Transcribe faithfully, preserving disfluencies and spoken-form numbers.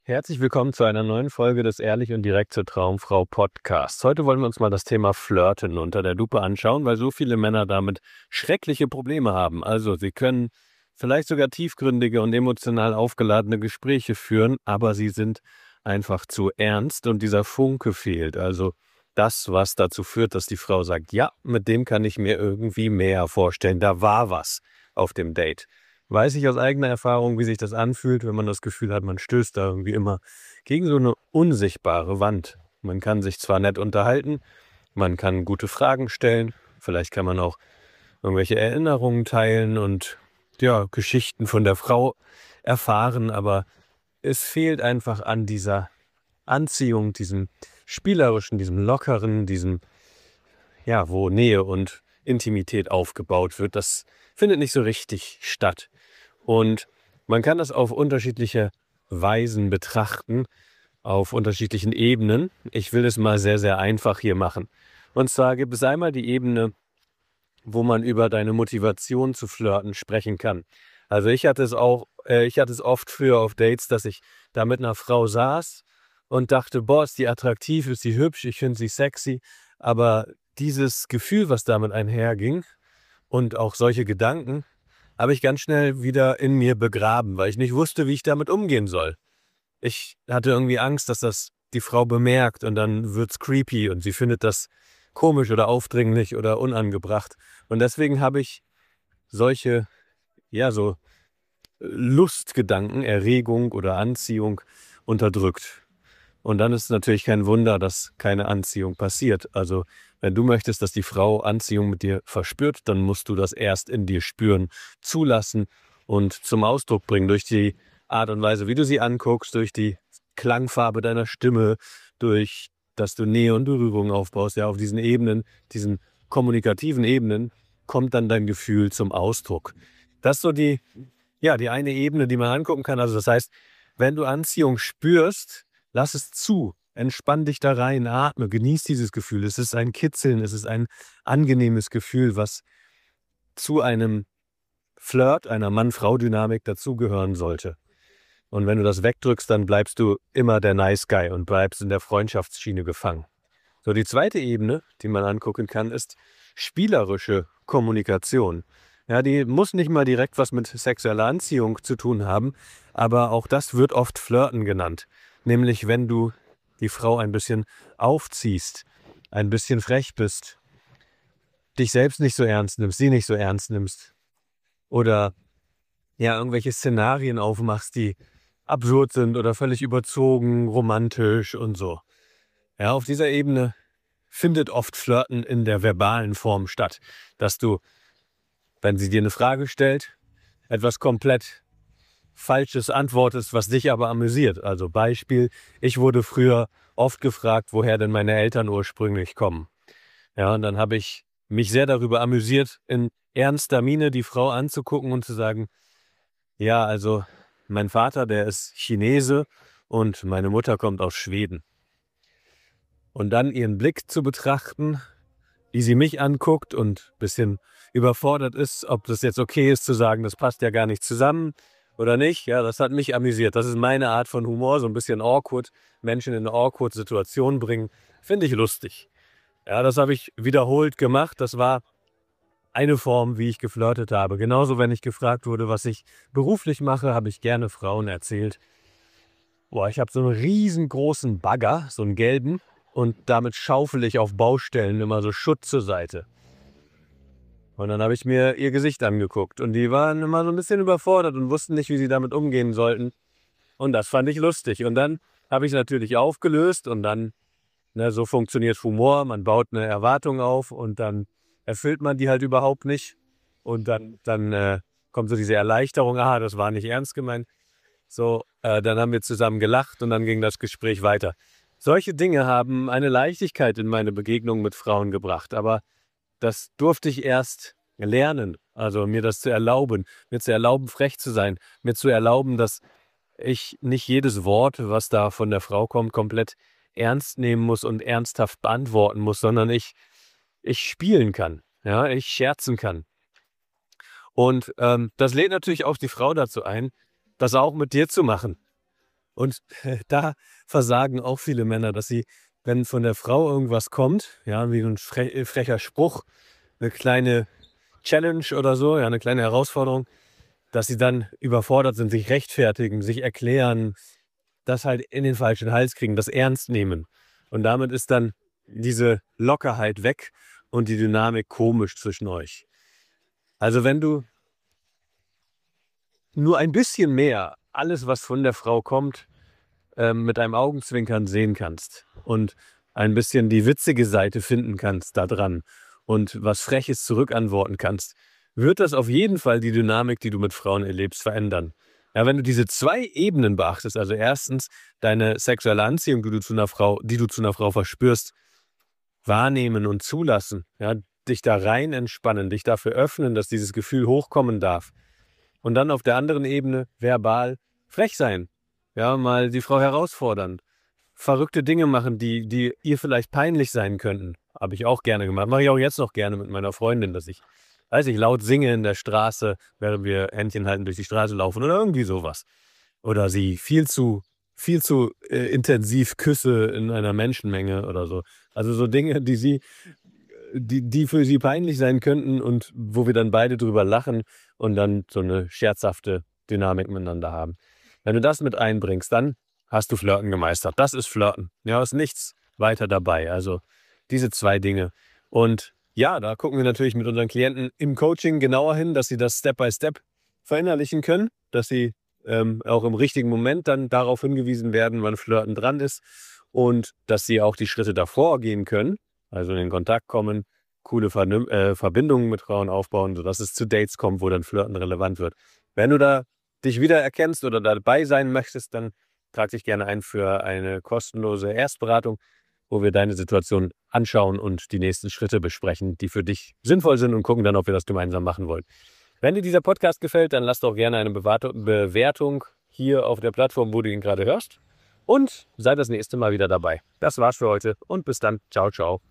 Herzlich willkommen zu einer neuen Folge des Ehrlich und direkt zur Traumfrau Podcasts. Heute wollen wir uns mal das Thema Flirten unter der Lupe anschauen, weil so viele Männer damit schreckliche Probleme haben. Also sie können vielleicht sogar tiefgründige und emotional aufgeladene Gespräche führen, aber sie sind einfach zu ernst und dieser Funke fehlt. Also das, was dazu führt, dass die Frau sagt, ja, mit dem kann ich mir irgendwie mehr vorstellen. Da war was auf dem Date. Weiß ich aus eigener Erfahrung, wie sich das anfühlt, wenn man das Gefühl hat, man stößt da irgendwie immer gegen so eine unsichtbare Wand. Man kann sich zwar nett unterhalten, man kann gute Fragen stellen, vielleicht kann man auch irgendwelche Erinnerungen teilen und ja, Geschichten von der Frau erfahren, aber es fehlt einfach an dieser Anziehung, diesem spielerischen, diesem lockeren, diesem, ja, wo Nähe und Intimität aufgebaut wird. Das findet nicht so richtig statt. Und man kann das auf unterschiedliche Weisen betrachten, auf unterschiedlichen Ebenen. Ich will es mal sehr, sehr einfach hier machen. Und zwar gibt es einmal die Ebene, wo man über deine Motivation zu flirten sprechen kann. Also ich hatte es auch, äh, ich hatte es oft früher auf Dates, dass ich da mit einer Frau saß und dachte, boah, ist die attraktiv, ist die hübsch, ich finde sie sexy. Aber dieses Gefühl, was damit einherging und auch solche Gedanken, habe ich ganz schnell wieder in mir begraben, weil ich nicht wusste, wie ich damit umgehen soll. Ich hatte irgendwie Angst, dass das die Frau bemerkt und dann wird's creepy und sie findet das komisch oder aufdringlich oder unangebracht. Und deswegen habe ich solche, ja, so äh, Lustgedanken, Erregung oder Anziehung unterdrückt. Und dann ist es natürlich kein Wunder, dass keine Anziehung passiert. Also wenn du möchtest, dass die Frau Anziehung mit dir verspürt, dann musst du das erst in dir spüren, zulassen und zum Ausdruck bringen durch die Art und Weise, wie du sie anguckst, durch die Klangfarbe deiner Stimme, durch, dass du Nähe und Berührung aufbaust. Ja, auf diesen Ebenen, diesen kommunikativen Ebenen kommt dann dein Gefühl zum Ausdruck. Das ist so die, ja, die eine Ebene, die man angucken kann. Also das heißt, wenn du Anziehung spürst, lass es zu. Entspann dich da rein, atme, genieß dieses Gefühl. Es ist ein Kitzeln, es ist ein angenehmes Gefühl, was zu einem Flirt, einer Mann-Frau-Dynamik dazugehören sollte. Und wenn du das wegdrückst, dann bleibst du immer der Nice Guy und bleibst in der Freundschaftsschiene gefangen. So, die zweite Ebene, die man angucken kann, ist spielerische Kommunikation. Ja, die muss nicht mal direkt was mit sexueller Anziehung zu tun haben, aber auch das wird oft Flirten genannt. Nämlich, wenn du die Frau ein bisschen aufziehst, ein bisschen frech bist, dich selbst nicht so ernst nimmst, sie nicht so ernst nimmst oder ja, irgendwelche Szenarien aufmachst, die absurd sind oder völlig überzogen, romantisch und so. Ja, auf dieser Ebene findet oft Flirten in der verbalen Form statt, dass du, wenn sie dir eine Frage stellt, etwas komplett Falsches antwortest, was dich aber amüsiert. Also Beispiel, ich wurde früher oft gefragt, woher denn meine Eltern ursprünglich kommen. Ja, und dann habe ich mich sehr darüber amüsiert, in ernster Miene die Frau anzugucken und zu sagen, ja, also mein Vater, der ist Chinese und meine Mutter kommt aus Schweden. Und dann ihren Blick zu betrachten, wie sie mich anguckt und ein bisschen überfordert ist, ob das jetzt okay ist zu sagen, das passt ja gar nicht zusammen oder nicht. Ja, das hat mich amüsiert. Das ist meine Art von Humor, so ein bisschen awkward, Menschen in eine awkward Situation bringen, finde ich lustig. Ja, das habe ich wiederholt gemacht. Das war eine Form, wie ich geflirtet habe. Genauso, wenn ich gefragt wurde, was ich beruflich mache, habe ich gerne Frauen erzählt. Boah, ich habe so einen riesengroßen Bagger, so einen gelben, und damit schaufel ich auf Baustellen immer so Schutt zur Seite. Und dann habe ich mir ihr Gesicht angeguckt und die waren immer so ein bisschen überfordert und wussten nicht, wie sie damit umgehen sollten. Und das fand ich lustig. Und dann habe ich es natürlich aufgelöst und dann, ne, so funktioniert Humor. Man baut eine Erwartung auf und dann erfüllt man die halt überhaupt nicht. Und dann, dann äh, kommt so diese Erleichterung, aha, das war nicht ernst gemeint. So, äh, dann haben wir zusammen gelacht und dann ging das Gespräch weiter. Solche Dinge haben eine Leichtigkeit in meine Begegnung mit Frauen gebracht, aber das durfte ich erst lernen, also mir das zu erlauben, mir zu erlauben, frech zu sein, mir zu erlauben, dass ich nicht jedes Wort, was da von der Frau kommt, komplett ernst nehmen muss und ernsthaft beantworten muss, sondern ich, ich spielen kann, ja, ich scherzen kann. Und ähm, das lädt natürlich auch die Frau dazu ein, das auch mit dir zu machen. Und da versagen auch viele Männer, dass sie, wenn von der Frau irgendwas kommt, ja, wie so ein fre frecher Spruch, eine kleine Challenge oder so, ja, eine kleine Herausforderung, dass sie dann überfordert sind, sich rechtfertigen, sich erklären, das halt in den falschen Hals kriegen, das ernst nehmen. Und damit ist dann diese Lockerheit weg und die Dynamik komisch zwischen euch. Also wenn du nur ein bisschen mehr alles, was von der Frau kommt, ähm, mit einem Augenzwinkern sehen kannst und ein bisschen die witzige Seite finden kannst da dran und was Freches zurückantworten kannst, wird das auf jeden Fall die Dynamik, die du mit Frauen erlebst, verändern. Ja, wenn du diese zwei Ebenen beachtest, also erstens deine sexuelle Anziehung, die du zu einer Frau, die du zu einer Frau verspürst, wahrnehmen und zulassen, ja, dich da rein entspannen, dich dafür öffnen, dass dieses Gefühl hochkommen darf. Und dann auf der anderen Ebene verbal frech sein, ja, mal die Frau herausfordern, verrückte Dinge machen, die, die ihr vielleicht peinlich sein könnten. Habe ich auch gerne gemacht. Mache ich auch jetzt noch gerne mit meiner Freundin, dass ich, weiß ich, laut singe in der Straße, während wir Händchen halten durch die Straße laufen oder irgendwie sowas. Oder sie viel zu, viel zu äh, intensiv küsse in einer Menschenmenge oder so. Also so Dinge, die sie, die, die für sie peinlich sein könnten und wo wir dann beide drüber lachen und dann so eine scherzhafte Dynamik miteinander haben. Wenn du das mit einbringst, dann hast du Flirten gemeistert. Das ist Flirten. Ja, ist nichts weiter dabei. Also diese zwei Dinge. Und ja, da gucken wir natürlich mit unseren Klienten im Coaching genauer hin, dass sie das Step by Step verinnerlichen können, dass sie ähm, auch im richtigen Moment dann darauf hingewiesen werden, wann Flirten dran ist und dass sie auch die Schritte davor gehen können, also in den Kontakt kommen, coole Vernüm- äh, Verbindungen mit Frauen aufbauen, sodass es zu Dates kommt, wo dann Flirten relevant wird. Wenn du da dich wiedererkennst oder dabei sein möchtest, dann trag dich gerne ein für eine kostenlose Erstberatung, wo wir deine Situation anschauen und die nächsten Schritte besprechen, die für dich sinnvoll sind und gucken dann, ob wir das gemeinsam machen wollen. Wenn dir dieser Podcast gefällt, dann lass doch gerne eine Bewertung hier auf der Plattform, wo du ihn gerade hörst. Und sei das nächste Mal wieder dabei. Das war's für heute und bis dann. Ciao, ciao.